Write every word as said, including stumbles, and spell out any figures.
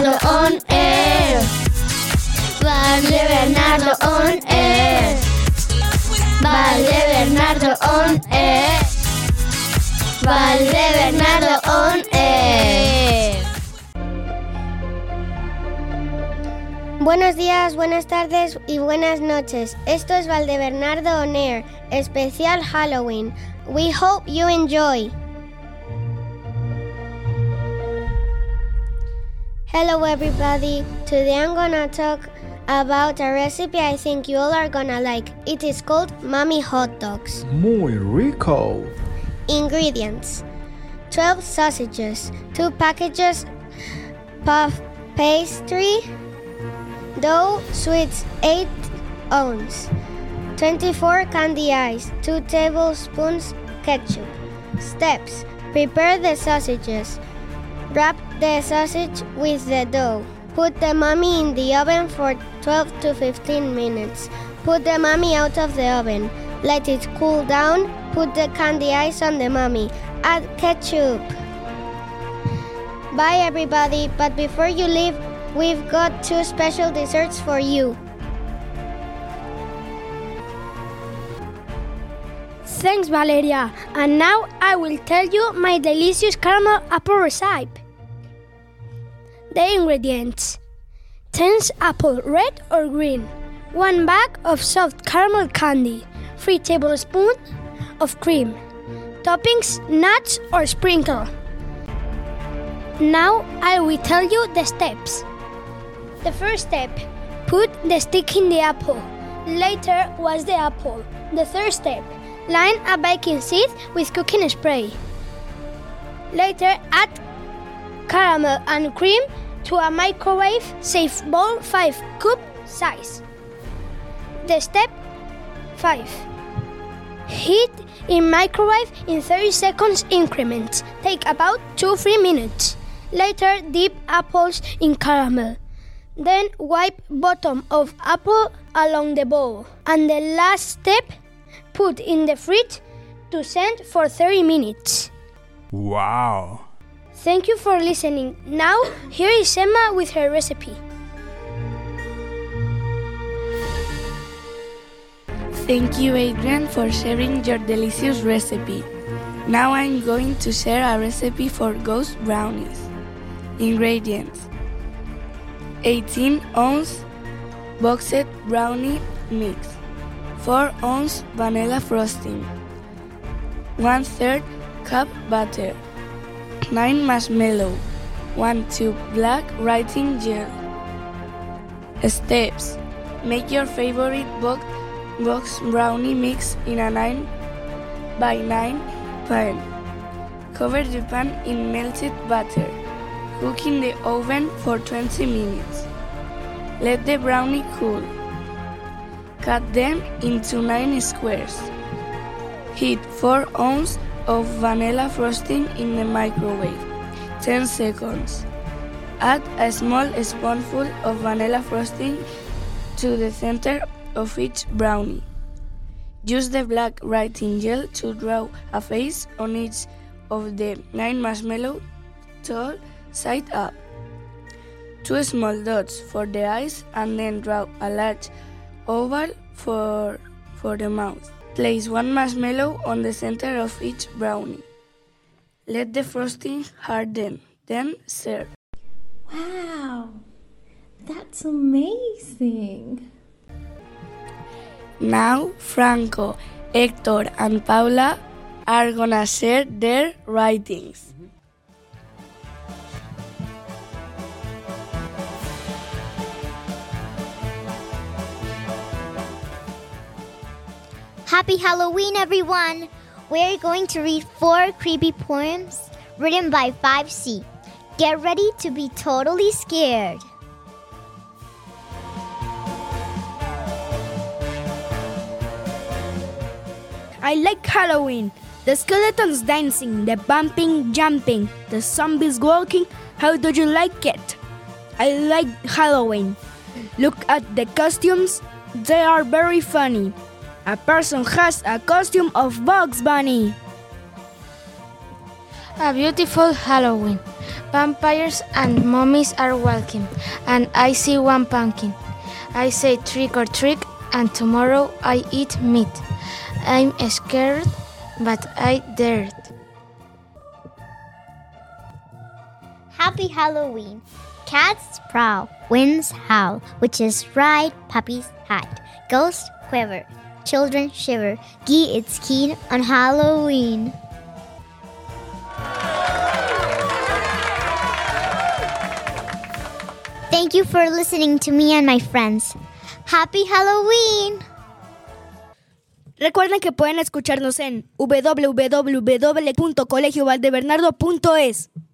Bernardo on air. Vale Bernardo on air. Vale Bernardo on air. Vale Bernardo on air. Buenos días, buenas tardes y buenas noches. Esto es Valdebernardo On Air, especial Halloween. We hope you enjoy. Hello everybody. Today I'm gonna talk about a recipe I think you all are gonna like. It is called Mommy Hot Dogs. Muy rico. Ingredients: twelve sausages, two packages puff pastry, dough sweets eight ounces, twenty-four candy ice, two tablespoons ketchup. Steps: prepare the sausages. Wrap the sausage with the dough. Put the mummy in the oven for twelve to fifteen minutes. Put the mummy out of the oven. Let it cool down. Put the candy ice on the mummy. Add ketchup. Bye everybody, but before you leave, we've got two special desserts for you. Thanks, Valeria. And now I will tell you my delicious caramel apple recipe. The ingredients: tenth apple, red or green, one bag of soft caramel candy, three tablespoons of cream, toppings, nuts or sprinkle. Now I will tell you the steps. The first step: put the stick in the apple. Later, wash the apple. The third step: line a baking sheet with cooking spray. Later, add caramel and cream to a microwave-safe bowl five cup size. The step five: heat in microwave in thirty seconds increments. Take about two to three minutes. Later, dip apples in caramel. Then wipe bottom of apple along the bowl. And the last step: put in the fridge to set for thirty minutes. Wow. Thank you for listening. Now, here is Emma with her recipe. Thank you, Adrian, for sharing your delicious recipe. Now I'm going to share a recipe for ghost brownies. Ingredients: eighteen ounce boxed brownie mix, four ounce vanilla frosting, one third cup butter, nine marshmallow, one tube black writing gel. Steps: make your favorite box, box brownie mix in a nine by nine pan. Cover the pan in melted butter. Cook in the oven for twenty minutes. Let the brownie cool. Cut them into nine squares. Heat four ounces of vanilla frosting in the microwave, ten seconds. Add a small spoonful of vanilla frosting to the center of each brownie. Use the black writing gel to draw a face on each of the nine marshmallows, tall side up. Two small dots for the eyes and then draw a large oval for, for the mouth. Place one marshmallow on the center of each brownie. Let the frosting harden, then serve. Wow, that's amazing. Now Franco, Hector and Paula are gonna share their writings. Happy Halloween, everyone! We're going to read four creepy poems written by five C. Get ready to be totally scared. I like Halloween. The skeletons dancing, the bumping, jumping, the zombies walking. How do you like it? I like Halloween. Look at the costumes. They are very funny. A person has a costume of Bugs Bunny. A beautiful Halloween. Vampires and mummies are walking, and I see one pumpkin. I say trick or trick, and tomorrow I eat meat. I'm scared, but I dared. Happy Halloween. Cats prowl, winds howl, witches ride, puppies hide, ghosts quiver, children shiver. Gee, it's keen on Halloween. Thank you for listening to me and my friends. Happy Halloween! Recuerden que pueden escucharnos en w w w punto colegio valdebernardo punto es.